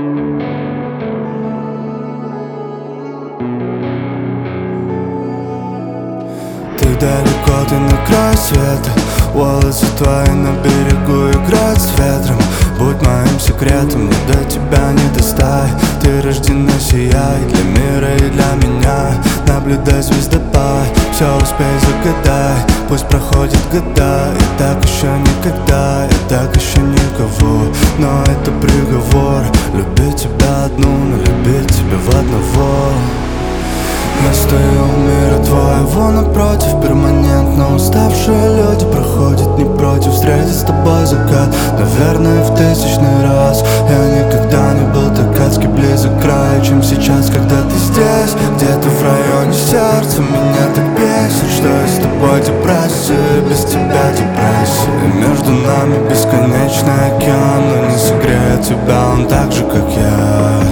Ты далеко, ты на край света. Волосы твои на берегу играют с ветром. Будь моим секретом, мне до тебя не достать. Ты рождена, сияй для мира и для меня. Наблюдай звездопад, все успей загадать. Пусть проходят года, и так еще никогда, и так еще никого. Но это приговор, любить тебя одну, но любить тебя в одного. Я стою у мира твоего напротив, перманентно уставшие люди проходят не против встретить с тобой закат. Наверное, в тысячный раз я никогда не был так адски близок к краю, чем сейчас, когда ты здесь, где-то в районе сердца. Меня так бесит, что я с тобой депрессия, без тебя депрессия. И между нами бесконечный океан, но не согреет тебя он так же, как я.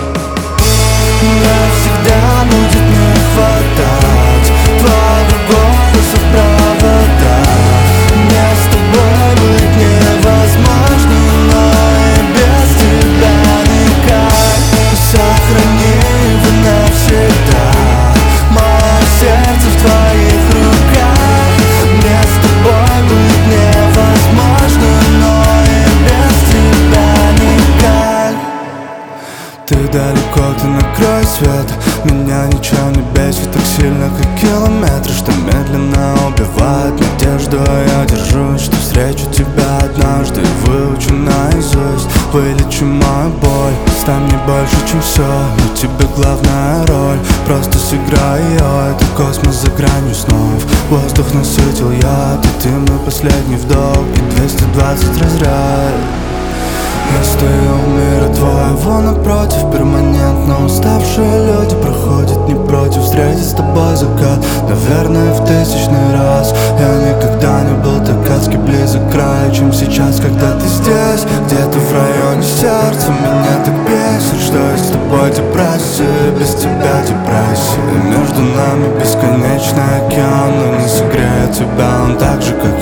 Мне всегда будет не хватать твоего голоса в проводах. Мне с тобой быть невозможно, но и без тебя никак. Сохрани его навсегда, мое сердце в твоих руках. Мне с тобой быть невозможно, но и без тебя никак. Ты далеко, ты на край света. Меня ничего не бесит так сильно, как километры, что медленно убивает надежду. Я держусь, что встречу тебя однажды и выучу наизусть. Вылечу мою боль, стань мне больше, чем все. Но тебе главная роль, просто сыграй ее. Это космос за гранью снов. Воздух насытил яд, и ты мой последний вдох, и 220 разряд. Я стою у мира твоего напротив, перманентно уставшие люди проходят не против встретить с тобой закат. Наверное, в тысячный раз я никогда не был так адски близок к краю, чем сейчас, когда ты здесь, где-то в районе сердца. Меня так бесит, что я с тобой депрессия, без тебя депрессия. И между нами бесконечный океан, но не согреет тебя он так же, как